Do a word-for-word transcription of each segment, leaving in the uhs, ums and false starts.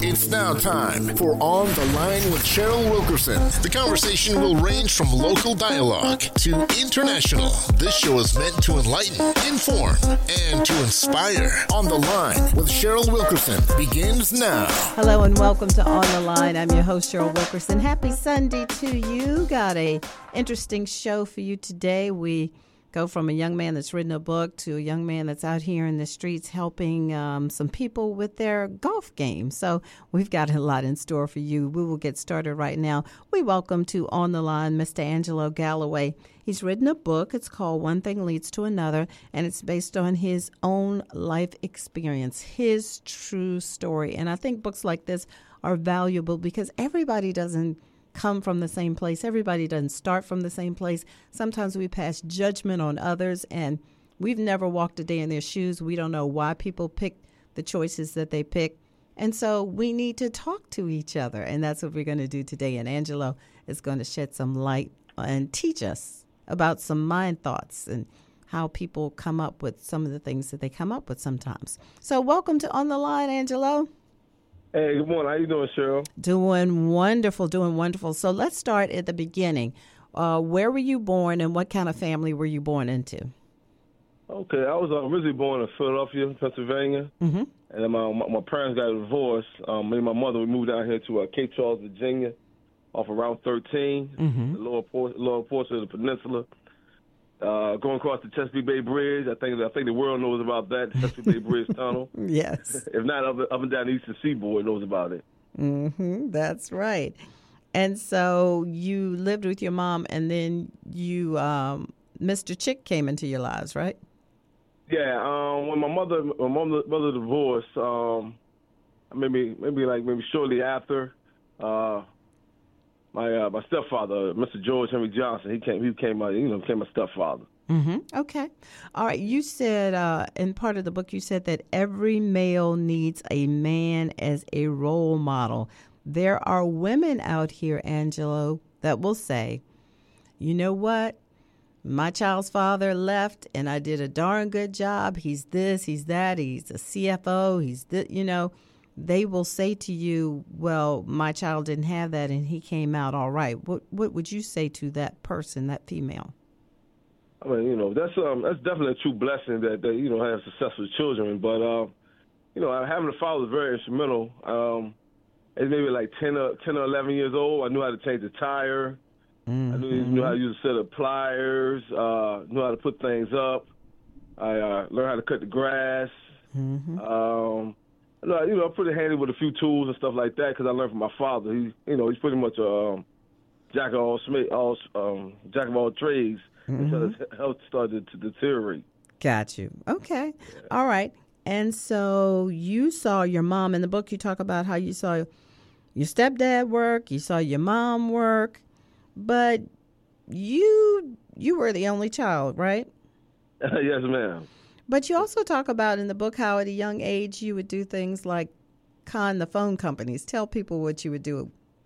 It's now time for On the Line with Cheryl Wilkerson. The conversation will range from local dialogue to international. This show is meant to enlighten, inform, and to inspire. On the Line with Cheryl Wilkerson begins now. Hello and welcome to On the Line. I'm your host, Cheryl Wilkerson. Happy Sunday to you. Got a interesting show for you today. We go from a young man that's written a book to a young man that's out here in the streets helping um, some people with their golf game. So we've got a lot in store for you. We will get started right now. We welcome to On the Line Mister Angelo Galloway. He's written a book. It's called One Thing Leads to Another, and it's based on his own life experience, his true story. And I think books like this are valuable because everybody doesn't come from the same place. Everybody doesn't start from the same place. Sometimes we pass judgment on others, and we've never walked a day in their shoes. We don't know why people pick the choices that they pick. And so we need to talk to each other, and that's what we're going to do today. And Angelo is going to shed some light and teach us about some mind thoughts and how people come up with some of the things that they come up with sometimes. So welcome to On the Line, Angelo. Hey, good morning. How you doing, Cheryl? Doing wonderful, doing wonderful. So let's start at the beginning. Uh, where were you born and what kind of family were you born into? Okay, I was uh, originally born in Philadelphia, Pennsylvania. Mm-hmm. And then my, my, my parents got divorced. Um, me and my mother, we moved down here to uh, Cape Charles, Virginia, off around thirteen, mm-hmm. the lower, por- lower portion of the peninsula. Uh, going across the Chesapeake Bay Bridge, I think I think the world knows about that, the Chesapeake Bay Bridge Tunnel. Yes. If not, up, up and down the Eastern Seaboard knows about it. Mm-hmm, that's right. And so you lived with your mom, and then you, um, Mister Chick came into your lives, right? Yeah. Um, when my mother, my mother, mother divorced, um, maybe maybe like maybe shortly after. Uh, My uh, my stepfather, Mister George Henry Johnson, he came. He came. Uh, you know, became my stepfather. Mm-hmm. Okay, all right. You said uh, in part of the book, you said that every male needs a man as a role model. There are women out here, Angelo, that will say, "You know what? My child's father left, and I did a darn good job. He's this, he's that, he's a C F O, he's this, you know." They will say to you, well, my child didn't have that and he came out all right. What what would you say to that person, that female? I mean, you know, that's um, that's definitely a true blessing that they, you know, have successful children. But, uh, you know, having a father was very instrumental. Um, at maybe like ten or, ten or eleven years old, I knew how to change a tire. Mm-hmm. I knew, knew how to use a set of pliers, uh, knew how to put things up. I uh, learned how to cut the grass. Mm-hmm. Um No, you know, I'm pretty handy with a few tools and stuff like that because I learned from my father. He, you know, he's pretty much a um, jack of all, all um, jack of all trades mm-hmm. until his health started to deteriorate. Got you. Okay. Yeah. All right. And so you saw your mom in the book. You talk about how you saw your stepdad work, you saw your mom work, but you you were the only child, right? Yes, ma'am. But you also talk about in the book how at a young age you would do things like con the phone companies. Tell people what you would do.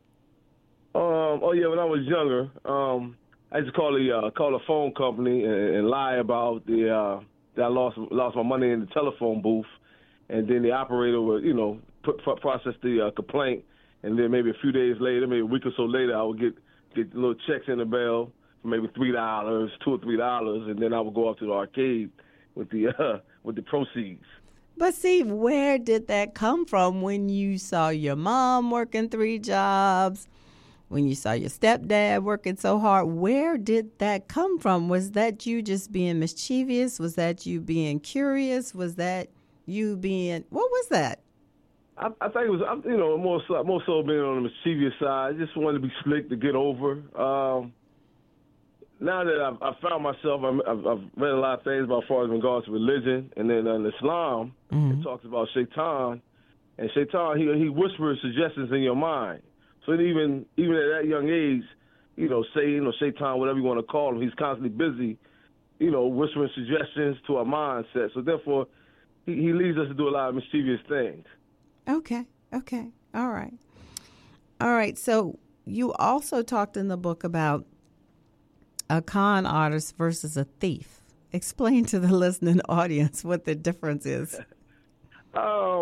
Um, oh, yeah, when I was younger, um, I used to call the uh, call a phone company and, and lie about the uh, that I lost lost my money in the telephone booth, and then the operator would, you know, put, process the uh, complaint, and then maybe a few days later, maybe a week or so later, I would get get little checks in the mail for maybe three dollars, two or three dollars, and then I would go off to the arcade with the uh, with the proceeds. But see, where did that come from when you saw your mom working three jobs, when you saw your stepdad working so hard? Where did that come from? Was that you just being mischievous? Was that you being curious? Was that you being, what was that? I, I think it was, you know, more so, more so being on the mischievous side. I just wanted to be slick to get over. Um, Now that I've, I've found myself, I've, I've read a lot of things about as far as in regards to religion, and then in Islam, mm-hmm. it talks about Shaitan, and Shaitan, he he whispers suggestions in your mind. So even even at that young age, you know, Satan or Shaitan, whatever you want to call him, he's constantly busy, you know, whispering suggestions to our mindset. So therefore, he, he leads us to do a lot of mischievous things. Okay, okay, all right, all right. So you also talked in the book about a con artist versus a thief. Explain to the listening audience what the difference is. Um,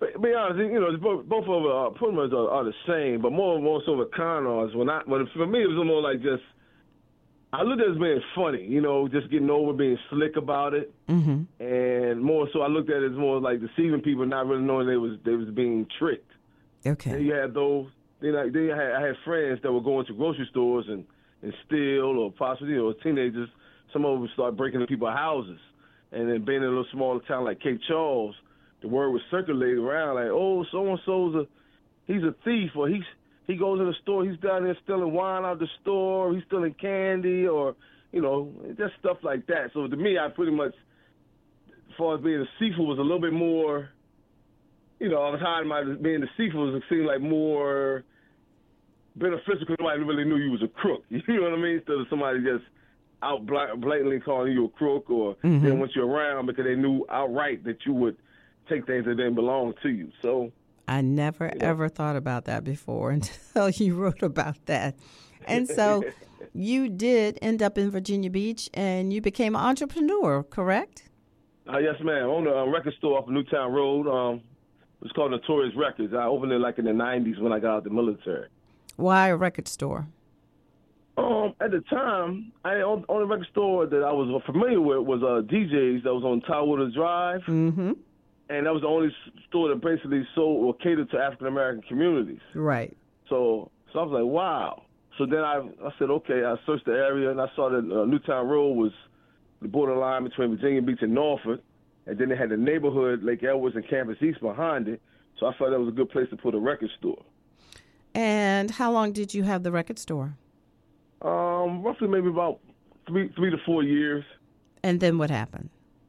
But be honest, you know, both, both of them are, pretty much are, are the same, but more more so with con artists. When I, when for me, it was more like just, I looked at it as being funny, you know, just getting over being slick about it, mm-hmm. and more so I looked at it as more like deceiving people, not really knowing they was they was being tricked. Okay. Then you had those. Then I, then I had, I had friends that were going to grocery stores and, and steal, or possibly, you know, teenagers. Some of them would start breaking into people's houses, and then being in a little smaller town like Cape Charles, the word was circulated around like, oh, so and so's a he's a thief, or he's. He goes in the store, he's down there stealing wine out the store, he's stealing candy, or, you know, just stuff like that. So to me, I pretty much, as far as being deceitful, was a little bit more, you know, I was hiding my being deceitful, it seemed like more beneficial because nobody really knew you was a crook. You know what I mean? Instead of somebody just out blatantly calling you a crook, or mm-hmm. they didn't want you around because they knew outright that you would take things that didn't belong to you. So I never, yeah. ever thought about that before until you wrote about that. And so you did end up in Virginia Beach, and you became an entrepreneur, correct? Uh, yes, ma'am. I owned a record store off of Newtown Road. Um, it was called Notorious Records. I opened it like in the nineties when I got out of the military. Why a record store? Um, at the time, I owned, owned a record store that I was familiar with was uh, D J's that was on Towwater Drive. Mm-hmm. And that was the only store that basically sold or catered to African-American communities. Right. So so I was like, wow. So then I I said, okay, I searched the area, and I saw that uh, Newtown Road was the borderline between Virginia Beach and Norfolk. And then they had the neighborhood, Lake Edwards and Campus East behind it. So I thought that was a good place to put a record store. And how long did you have the record store? Um, roughly maybe about three three to four years. And then what happened?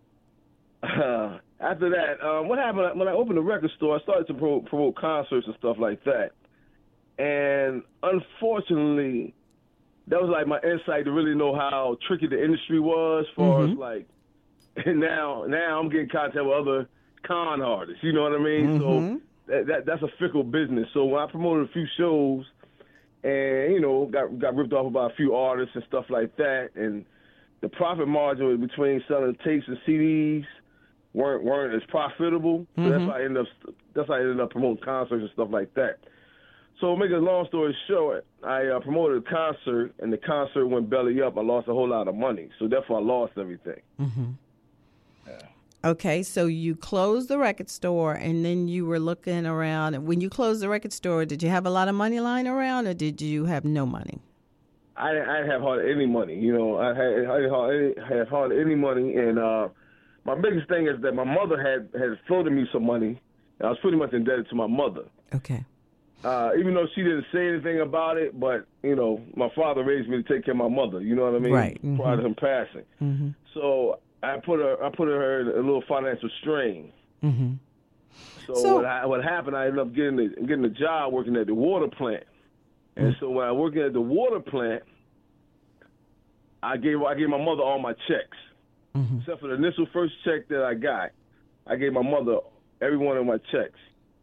Uh, after that, um, what happened when I opened the record store, I started to promote, promote concerts and stuff like that. And unfortunately, that was like my insight to really know how tricky the industry was as far mm-hmm. as like, and now, now I'm getting contact with other con artists, you know what I mean? Mm-hmm. So that, that that's a fickle business. So when I promoted a few shows and, you know, got got ripped off by a few artists and stuff like that, and the profit margin between selling tapes and C Ds weren't weren't as profitable. Mm-hmm. So that's why I ended up that's how I ended up promoting concerts and stuff like that. So make a long story short, I uh, promoted a concert, and the concert went belly up. I lost a whole lot of money, so therefore I lost everything. Mm-hmm. Yeah. Okay, so you closed the record store, and then you were looking around. And when you closed the record store, did you have a lot of money lying around, or did you have no money? I, I didn't have hardly any money. You know, I had I had hardly, had hardly any money, and uh, my biggest thing is that my mother had had floated me some money. And I was pretty much indebted to my mother. Okay. Uh, even though she didn't say anything about it, but, you know, my father raised me to take care of my mother, you know what I mean? Right. Mm-hmm. Prior to him passing. Mm-hmm. So I put her I put her in a little financial strain. Mm-hmm. So, so what, I, what happened, I ended up getting a, getting a job working at the water plant. And mm-hmm. so when I was working at the water plant, I gave I gave my mother all my checks. Mm-hmm. Except for the initial first check that I got, I gave my mother every one of my checks.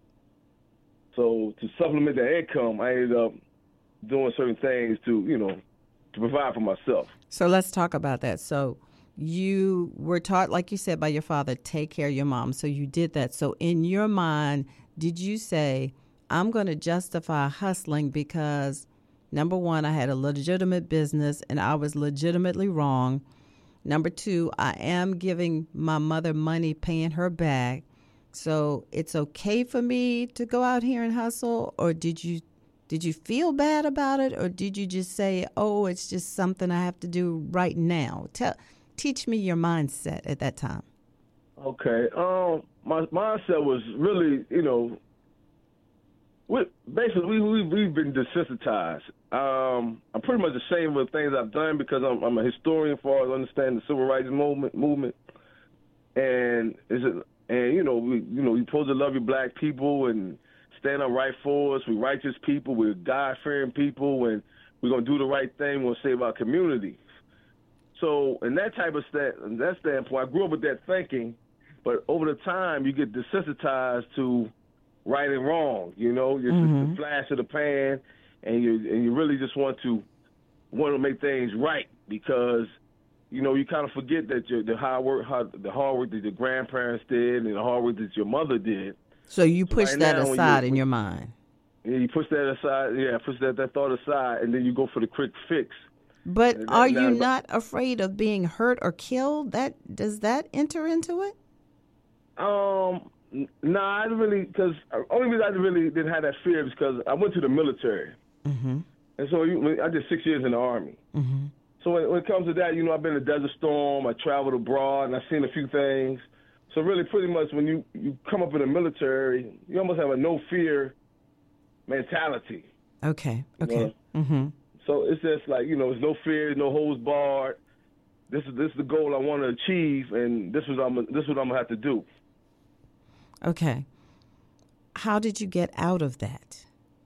So to supplement that income, I ended up doing certain things to, you know, to provide for myself. So let's talk about that. So you were taught, like you said, by your father, take care of your mom. So you did that. So in your mind, did you say, I'm going to justify hustling because, number one, I had a legitimate business and I was legitimately wrong. Number two, I am giving my mother money, paying her back. So it's okay for me to go out here and hustle? Or did you did you feel bad about it? Or did you just say, oh, it's just something I have to do right now? Tell, teach me your mindset at that time. Okay. Um, my mindset was really, you know, we, basically we, we, we've been desensitized. Um, I'm pretty much ashamed of the things I've done because I'm, I'm a historian as far as understanding the civil rights movement. movement. And is it... And, you know, we you know, you're supposed to love your black people and stand up right for us. We're righteous people. We're God-fearing people. And we're going to do the right thing. We're going to save our community. So in that type of stand, that standpoint, I grew up with that thinking. But over the time, you get desensitized to right and wrong. You know, you're mm-hmm. just the flash of the pan. And you and you really just want to want to make things right because – you know, you kind of forget that your, the hard work, how, the hard work that your grandparents did, and the hard work that your mother did. So you push right that now, aside you, in your mind. Yeah, you push that aside. Yeah, push that, that thought aside, and then you go for the quick fix. But and are that, you now, not afraid of being hurt or killed? That does that enter into it? Um, n- nah, I didn't really, because only reason I really didn't have that fear is because I went to the military, Mm-hmm. and so you, I did six years in the Army. Mm-hmm. So when, when it comes to that, you know, I've been to Desert Storm, I traveled abroad, and I've seen a few things. So really, pretty much, when you, you come up in the military, you almost have a no fear mentality. Okay. Okay. You know? Mm-hmm. So it's just like, you know, there's no fear, no holds barred. This is this is the goal I want to achieve, and this is what I'm this is what I'm gonna have to do. Okay. How did you get out of that?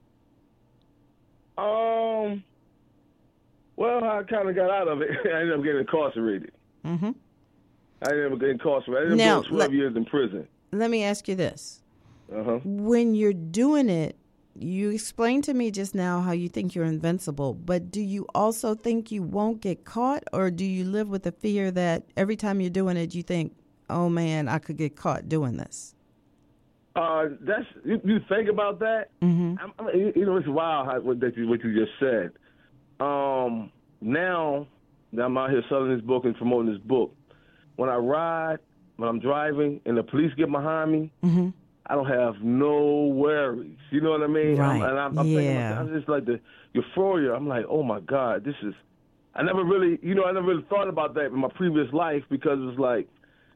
Um. Well, I kind of got out of it. I ended up getting incarcerated. Mm-hmm. I ended up getting incarcerated. I ended Now, up doing twelve let- years in prison. Let me ask you this. Uh-huh. When you're doing it, you explained to me just now how you think you're invincible, but do you also think you won't get caught, or do you live with the fear that every time you're doing it, you think, oh, man, I could get caught doing this? Uh, that's you, you think about that. Mm-hmm. I'm, I mean, you know, it's wild how, what, that you, what you just said. Um, now that I'm out here selling this book and promoting this book, when I ride, when I'm driving, and the police get behind me, Mm-hmm. I don't have no worries. You know what I mean? Right. I'm, and I'm, I'm Yeah. thinking, I'm just like the euphoria. I'm like, oh my God, this is. I never really, you know, I never really thought about that in my previous life because it was like,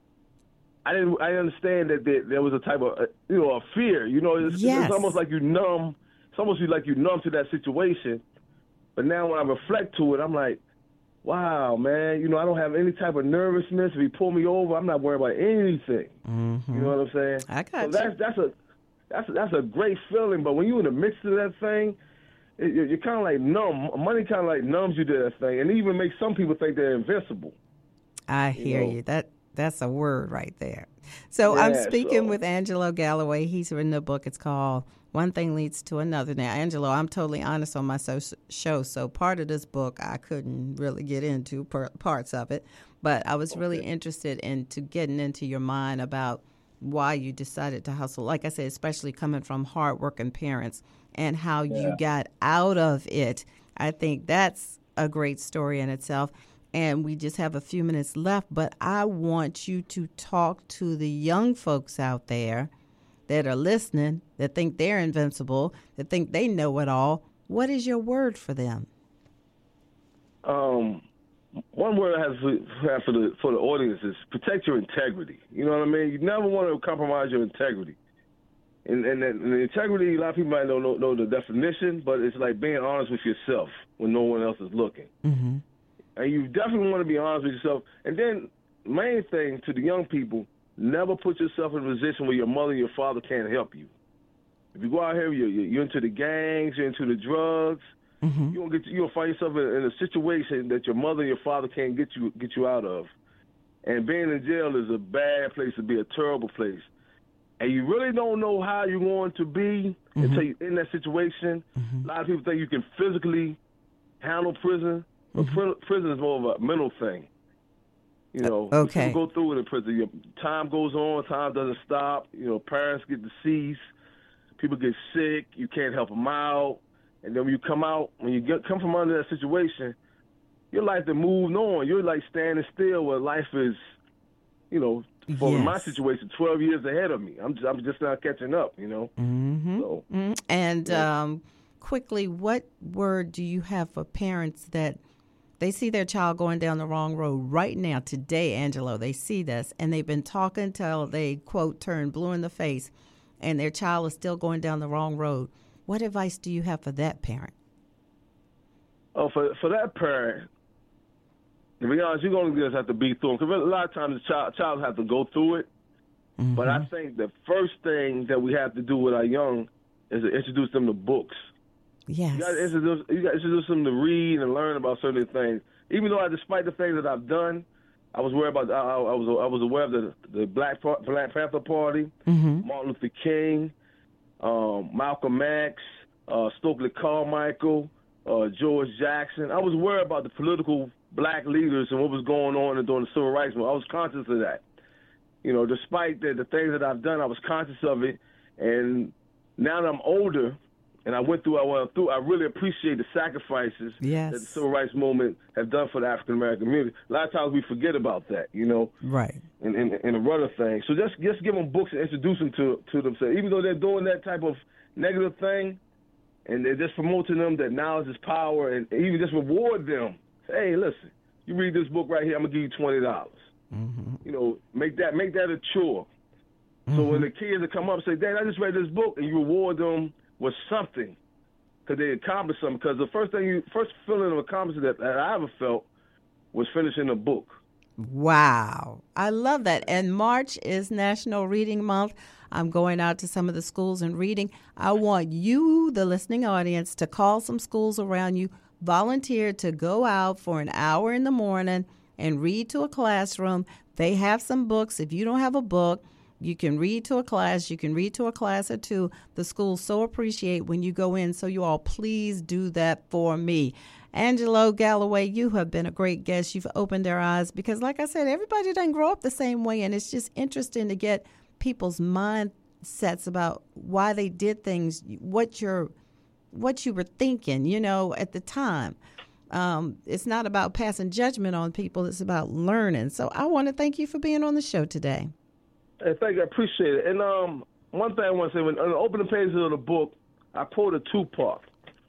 I didn't, I understand that there, there was a type of, uh, you know, a fear. You know, it's, Yes. it's almost like you numb. It's almost like you numb to that situation. But now when I reflect to it, I'm like, wow, man, you know, I don't have any type of nervousness. If you pull me over, I'm not worried about anything. Mm-hmm. You know what I'm saying? I got so you. that's that's a that's a, that's a great feeling. But when you're in the midst of that thing, it, you're, you're kind of like numb. Money kind of like numbs you to that thing, and it even makes some people think they're invincible. I hear know. you. That that's a word right there. So Yeah, I'm speaking so- with Angelo Galloway. He's written a book. It's called One Thing Leads to Another. Now, Angelo, I'm totally honest on my so- show, so part of this book I couldn't really get into per- parts of it, but I was really interested into getting into your mind about why you decided to hustle. Like I said, especially coming from hardworking parents and how you Yeah. got out of it. I think that's a great story in itself. And we just have a few minutes left, but I want you to talk to the young folks out there that are listening, that think they're invincible, that think they know it all. What is your word for them? Um, one word I have for, have for the for the audience is protect your integrity. You know what I mean? You never want to compromise your integrity. And, and, and the integrity, a lot of people might don't know, know the definition, but it's like being honest with yourself when no one else is looking. Mm-hmm. And you definitely want to be honest with yourself. And then, main thing to the young people, never put yourself in a position where your mother and your father can't help you. If you go out here, you're, you're into the gangs, you're into the drugs, Mm-hmm. you gonna get you gonna find yourself in, in a situation that your mother and your father can't get you get you out of. And being in jail is a bad place to be, a terrible place. And you really don't know how you're going to be Mm-hmm. until you're in that situation. Mm-hmm. A lot of people think you can physically handle prison, but Mm-hmm. pri- prison is more of a mental thing. You know, Uh, okay. people go through it in prison. Your time goes on, time doesn't stop. You know, parents get deceased, people get sick, you can't help them out. And then when you come out, when you get come from under that situation, your life has moved on. You're like standing still where life is, you know, for Yes. my situation, twelve years ahead of me. I'm just, I'm just not catching up, you know. Mm-hmm. So, Mm-hmm. And Yeah. um, quickly, what word do you have for parents that they see their child going down the wrong road right now, today, Angelo? They see this, and they've been talking till they, quote, turn blue in the face, and their child is still going down the wrong road. What advice do you have for that parent? oh, for for that parent, to be honest, you're going to just have to be through them. Because a lot of times the child, child have to go through it. Mm-hmm. But I think the first thing that we have to do with our young is to introduce them to books. Yes. You got to introduce, you got to introduce them to read and learn about certain things. Even though, I, despite the things that I've done, I was worried about. I, I was I was aware of the the Black Black Panther Party, Mm-hmm. Martin Luther King, um, Malcolm X, uh, Stokely Carmichael, uh, George Jackson. I was worried about the political black leaders and what was going on during the Civil Rights Movement. I was conscious of that. You know, despite the, the things that I've done, I was conscious of it. And now that I'm older and I went through what I went through, I really appreciate the sacrifices yes. that the civil rights movement have done for the African-American community. A lot of times we forget about that, you know, right. in, in, in the run of things. So just, just give them books and introduce them to, to themselves. Even though they're doing that type of negative thing, and they're just promoting them that knowledge is power, and even just reward them. Say, hey, listen, you read this book right here, I'm going to give you twenty dollars. Mm-hmm. You know, make that make that a chore. Mm-hmm. So when the kids that come up and say, Dad, I just read this book, and you reward them with something because they accomplished something. Because the first thing you, first feeling of accomplishment that, that I ever felt was finishing a book. Wow. I love that. And March is National Reading Month. I'm going out to some of the schools and reading. I want you, the listening audience, to call some schools around you, volunteer to go out for an hour in the morning and read to a classroom. They have some books. If you don't have a book, you can read to a class. You can read to a class or two. The schools so appreciate when you go in. So you all please do that for me. Angelo Galloway, you have been a great guest. You've opened their eyes because, like I said, everybody doesn't grow up the same way. And it's just interesting to get people's mindsets about why they did things, what you're, what you were thinking, you know, at the time. Um, it's not about passing judgment on people. It's about learning. So I want to thank you for being on the show today. Hey, thank you. I appreciate it. And um, one thing I want to say, when on the opening pages of the book, I quoted Tupac.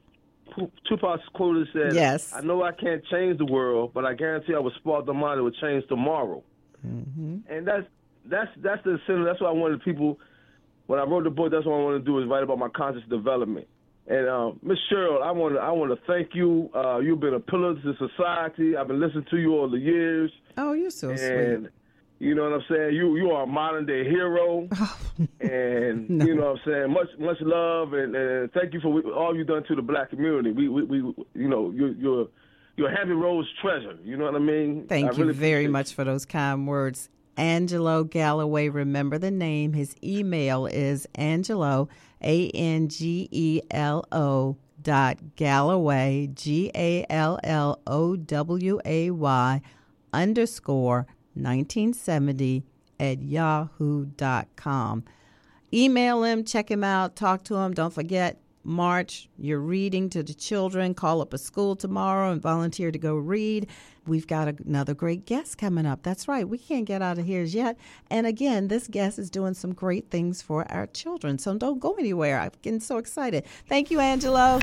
Tupac's quote said, yes. I know I can't change the world, but I guarantee I will spark the mind that will change tomorrow. Mm-hmm. And that's that's that's the center. That's what I wanted people, when I wrote the book, that's what I want to do is write about my conscious development. And um, Miss Cheryl, I want to I want to thank you. Uh, you've been a pillar to society. I've been listening to you all the years. Oh, you're so and, sweet. You know what I'm saying? You you are a modern day hero, oh, and no. you know what I'm saying. Much much love, and, and thank you for all you've done to the black community. We we, we you know you're you're you're a Hampton Roads treasure. You know what I mean? Thank I you really very much for those kind words, Angelo Galloway. Remember the name. His email is Angelo A N G E L O dot Galloway G A L L O W A Y underscore. nineteen seventy at yahoo dot com. Email him, check him out, talk to him. Don't forget, March, you're reading to the children. Call up a school tomorrow and volunteer to go read. We've got another great guest coming up. That's right. We can't get out of here yet. And again, this guest is doing some great things for our children. So don't go anywhere. I'm getting so excited. Thank you, Angelo.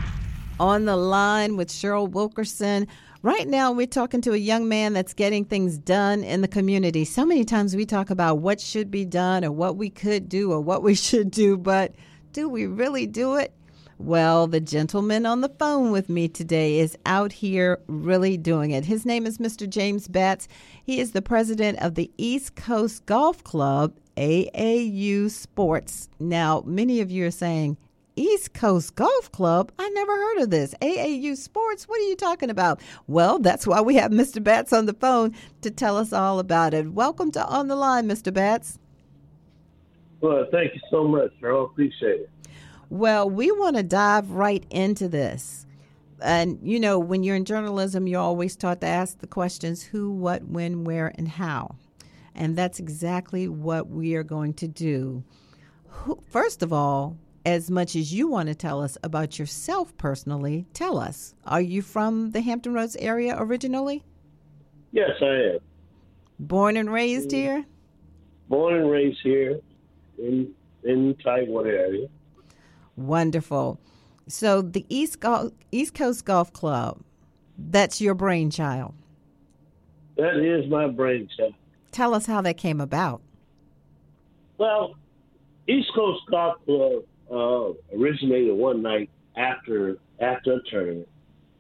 On the line with Cheryl Wilkerson. Right now, we're talking to a young man that's getting things done in the community. So many times we talk about what should be done or what we could do or what we should do, but do we really do it? Well, the gentleman on the phone with me today is out here really doing it. His name is Mister James Batts. He is the president of the East Coast Golf Club, A A U Sports. Now, many of you are saying, East Coast Golf Club? I never heard of this. A A U Sports? What are you talking about? Well, that's why we have Mister Batts on the phone to tell us all about it. Welcome to On the Line, Mister Batts. Well, thank you so much, Cheryl. Appreciate it. Well, we want to dive right into this. And, you know, when you're in journalism, you're always taught to ask the questions who, what, when, where, and how. And that's exactly what we are going to do. Who, first of all, as much as you want to tell us about yourself personally, tell us. Are you from the Hampton Roads area originally? Yes, I am. Born and raised mm-hmm. here? Born and raised here in in Taiwan area. Wonderful. So the East Go- East Coast Golf Club, that's your brainchild. That is my brainchild. Tell us how that came about. Well, East Coast Golf Club Uh, originated one night after after a tournament.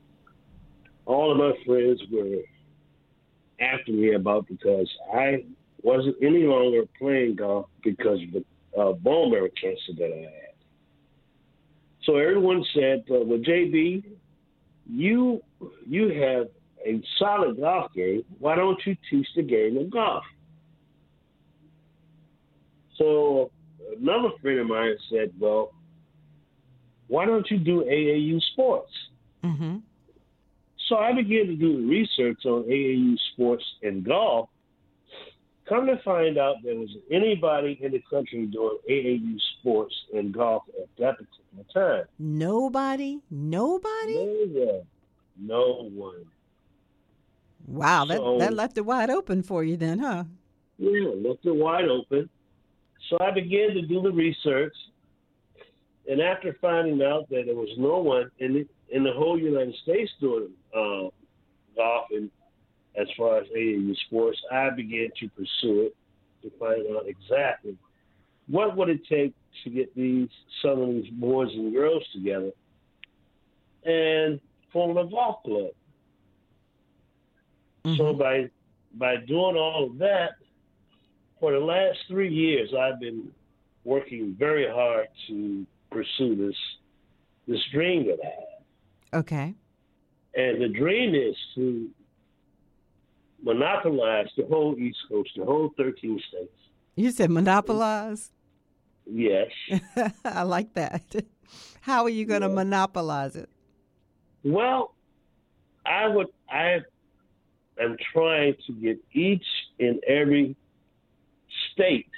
All of my friends were after me about because I wasn't any longer playing golf because of the uh, bone marrow cancer that I had. So everyone said, uh, "Well, J B, you you have a solid golf game. Why don't you teach the game of golf?" So another friend of mine said, well, why don't you do A A U Sports? Mm-hmm. So I began to do research on A A U Sports and golf, come to find out, there was anybody in the country doing A A U sports and golf at that particular time. Nobody? Nobody? No one. No one. Wow, that, So- that left it wide open for you then, huh? Yeah, left it wide open. So I began to do the research, and after finding out that there was no one in the, in the whole United States doing uh, golf and as far as A A U sports, I began to pursue it to find out exactly what would it take to get these some of these boys and girls together and form a golf club. Mm-hmm. So by by doing all of that, for the last three years, I've been working very hard to pursue this this dream that I have. Okay. And the dream is to monopolize the whole East Coast, the whole thirteen states. You said monopolize? Yes. I like that. How are you going to Yeah. monopolize it? Well, I would. I am trying to get each and every state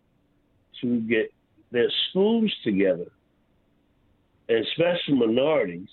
to get their schools together, and especially minorities,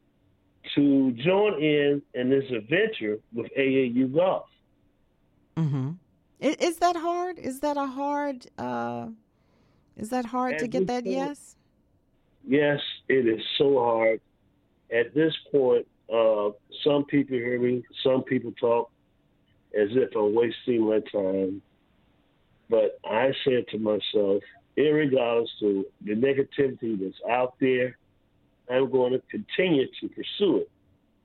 to join in in this adventure with A A U golf. Mm-hmm. Is, is that hard? Is that a hard? Uh, is that hard At to get this that? point- Yes. Yes, it is so hard. At this point, uh, some people hear me, some people talk as if I'm wasting my time. But I said to myself, irregardless to the negativity that's out there, I'm going to continue to pursue it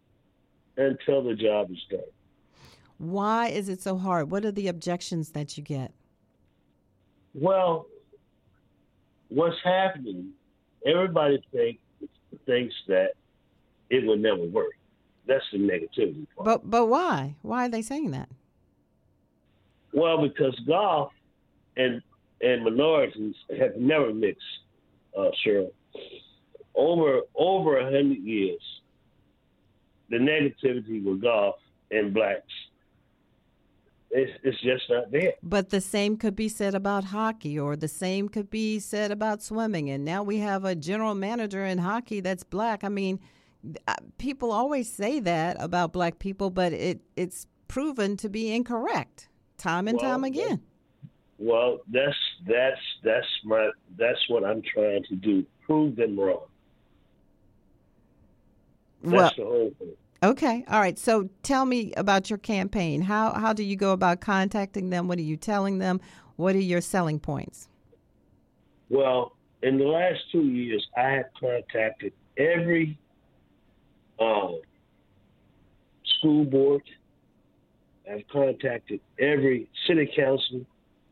until the job is done. Why is it so hard? What are the objections that you get? Well, what's happening, everybody think, thinks that it would never work. That's the negativity part. But but why? Why are they saying that? Well, because golf and and minorities have never mixed, uh, Cheryl. Over over a hundred years, the negativity with golf and blacks, it's, it's just not there. But the same could be said about hockey, or the same could be said about swimming. And now we have a general manager in hockey that's black. I mean, uh, people always say that about black people, but it it's proven to be incorrect time and Well, time again. Well, that's that's that's my that's what I'm trying to do. Prove them wrong. That's Well, the whole thing. okay. All right. So tell me about your campaign. How how do you go about contacting them? What are you telling them? What are your selling points? Well, in the last two years, I have contacted every uh, school board. I've contacted every city council.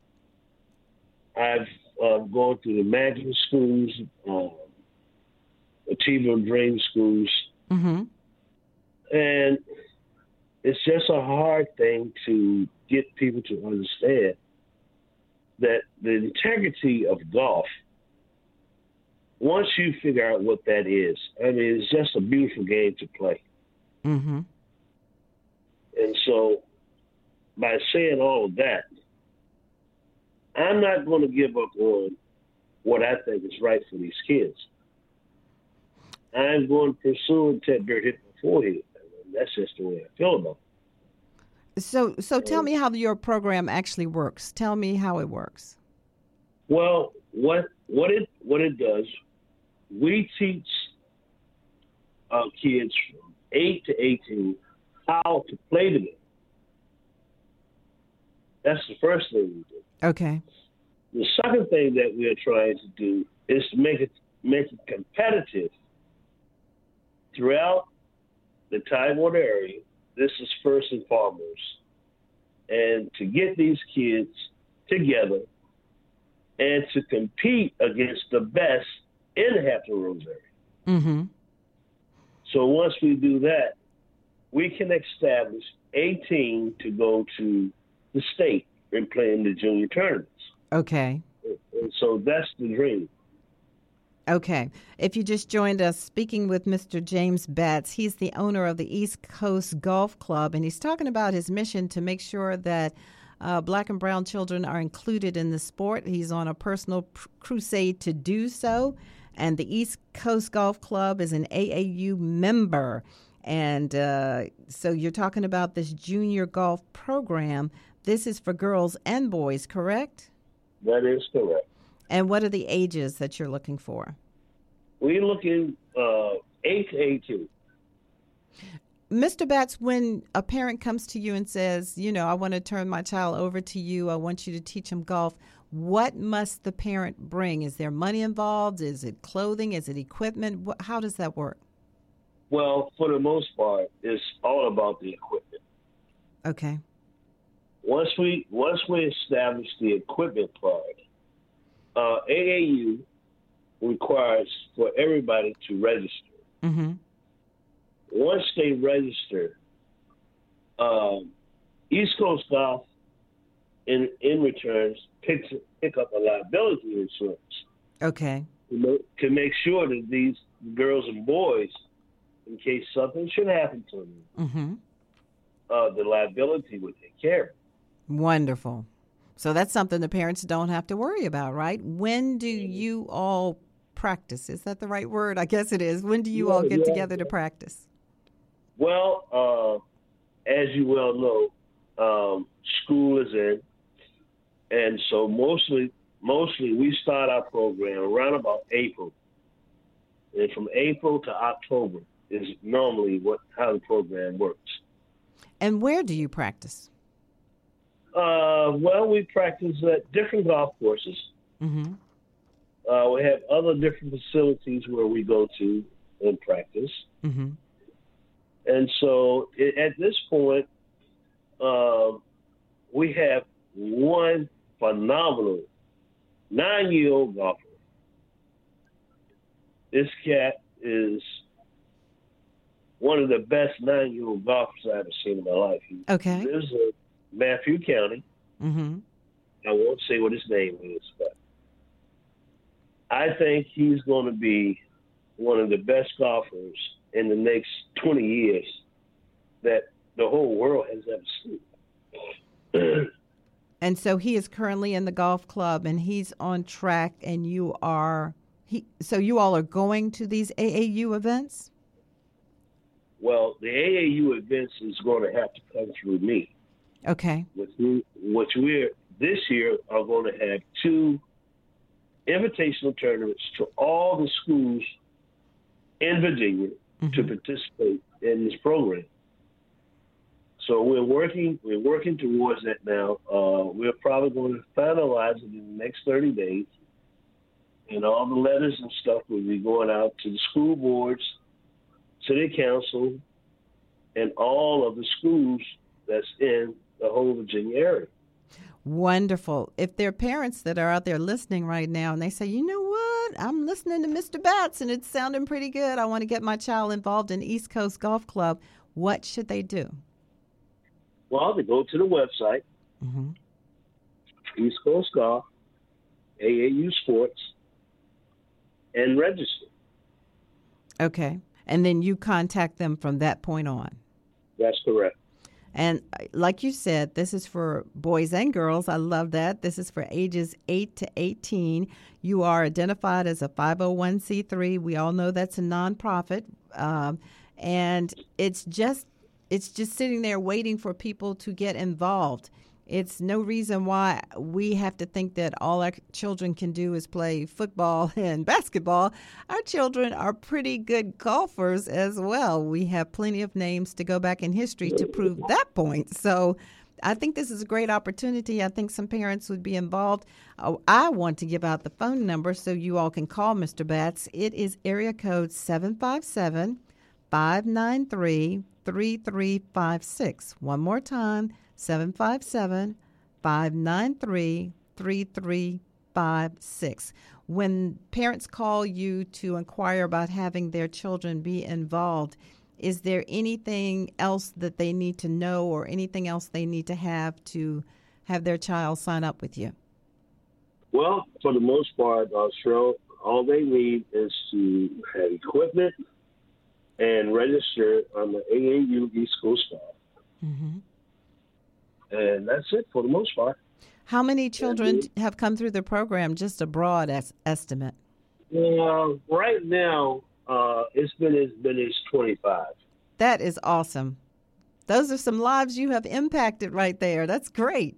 I've uh, gone through the magnet schools, uh, Achievement Dream schools, Mm-hmm. and it's just a hard thing to get people to understand that the integrity of golf, once you figure out what that is, I mean, it's just a beautiful game to play. Mm-hmm. And so by saying all of that, I'm not going to give up on what I think is right for these kids. I'm going to pursue until dirt hit my forehead. And that's just the way I feel about it. So so tell me how your program actually works. Tell me how it works. Well, what what it what it does, we teach uh, kids from eight to eighteen how to play the game. That's the first thing we do. Okay. The second thing that we are trying to do is to make it make it competitive throughout the Tidewater area. This is first and foremost, and to get these kids together and to compete against the best in the Hampton Roads area. Mm-hmm. So once we do that, we can establish a team to go to the state and play in the junior tournaments. Okay. And so that's the dream. Okay. If you just joined us, speaking with Mister James Batts, he's the owner of the East Coast Golf Club, and he's talking about his mission to make sure that Uh, black and brown children are included in the sport. He's on a personal pr- crusade to do so. And the East Coast Golf Club is an A A U member. And uh, so you're talking about this junior golf program. This is for girls and boys, correct? That is correct. And what are the ages that you're looking for? We're looking uh, eight to eighteen. Mister Batts, when a parent comes to you and says, you know, I want to turn my child over to you, I want you to teach him golf, what must the parent bring? Is there money involved? Is it clothing? Is it equipment? What, how does that work? Well, for the most part, it's all about the equipment. Okay. Once we once we establish the equipment part, uh, A A U requires for everybody to register. Mm-hmm. Once they register, um, East Coast Golf, in in return, picks pick up a liability insurance. Okay. To make, to make sure that these girls and boys, in case something should happen to them, Mm-hmm. uh, the liability would take care of it. Wonderful. So that's something the parents don't have to worry about, right? When do you all practice? Is that the right word? I guess it is. When do you Yeah, all get yeah, together yeah. to practice? Well, uh, as you well know, um, school is in, and so mostly, mostly we start our program around about April, and from April to October is normally what how the program works. And where do you practice? Uh, well, we practice at different golf courses. Mm-hmm. Uh, we have other different facilities where we go to and practice. Mm-hmm. And so it, at this point, um, we have one phenomenal nine-year-old golfer. This cat is one of the best nine-year-old golfers I've ever seen in my life. He Okay. lives in Matthew County. Mm-hmm. I won't say what his name is, but I think he's going to be one of the best golfers in the next twenty years that the whole world has ever seen. And so he is currently in the golf club, and he's on track, and you are he. So you all are going to these A A U events? Well, the A A U events is going to have to come through me. Okay. Which we, which we're this year are going to have two invitational tournaments to all the schools in Virginia Mm-hmm. to participate in this program. So we're working we're working towards that now. Uh, we're probably going to finalize it in the next thirty days, and all the letters and stuff will be going out to the school boards, city council, and all of the schools that's in the whole Virginia area. Wonderful. If there are parents that are out there listening right now and they say, you know what, I'm listening to Mister Batts and it's sounding pretty good, I want to get my child involved in East Coast Golf Club, what should they do? Well, they go to the website, Mm-hmm. East Coast Golf, A A U Sports, and register. Okay. And then you contact them from that point on. That's correct. And like you said, this is for boys and girls. I love that. This is for ages eight to eighteen. You are identified as a five oh one c three. We all know that's a nonprofit. Um, and it's just it's just sitting there waiting for people to get involved. It's no reason why we have to think that all our children can do is play football and basketball. Our children are pretty good golfers as well. We have plenty of names to go back in history to prove that point. So I think this is a great opportunity. I think some parents would be involved. Oh, I want to give out the phone number so you all can call Mister Batts. It is area code seven five seven, five nine three, three three five six. One more time. seven five seven, five nine three, three three five six. When parents call you to inquire about having their children be involved, is there anything else that they need to know or anything else they need to have to have their child sign up with you? Well, for the most part, uh, Cheryl, all they need is to have equipment and register on the A A U East Coast Golf. Mm-hmm. and that's it for the most part. How many children have come through the program? Just a broad es- estimate. Uh, right now, uh, it's been as many as twenty-five. That is awesome. Those are some lives you have impacted right there. That's great.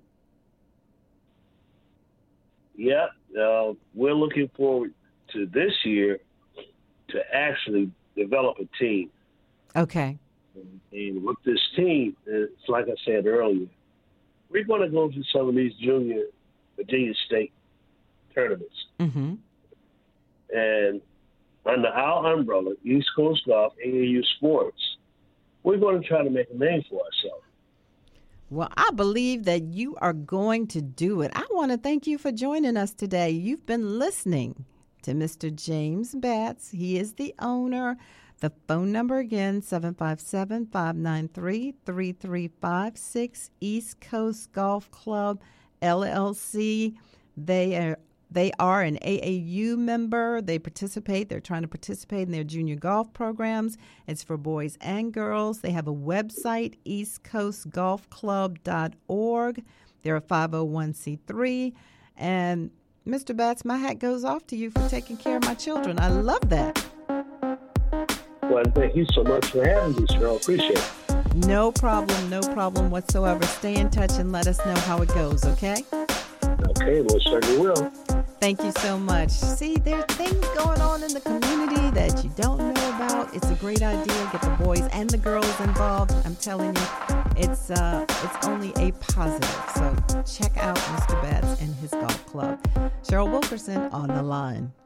Yeah, uh, we're looking forward to this year to actually develop a team. Okay. And, and with this team, it's like I said earlier, we're going to go to some of these junior Virginia State tournaments. Mm-hmm. And under our umbrella, East Coast Golf, A A U Sports, we're going to try to make a name for ourselves. Well, I believe that you are going to do it. I want to thank you for joining us today. You've been listening to Mister James Batts. He is the owner. The phone number again, seven five seven, five nine three, three three five six, East Coast Golf Club, L L C. They are They are an A A U member. They participate. They're trying to participate in their junior golf programs. It's for boys and girls. They have a website, east coast golf club dot org. They're a five oh one c three. And Mister Batts, my hat goes off to you for taking care of my children. I love that. Well, thank you so much for having me, Cheryl. Appreciate it. No problem. No problem whatsoever. Stay in touch and let us know how it goes, okay? Okay, well, certainly will. Thank you so much. See, there are things going on in the community that you don't know about. It's a great idea. Get the boys and the girls involved. I'm telling you, it's uh, it's only a positive. So check out Mister Batts and his golf club. Cheryl Wilkerson on the line.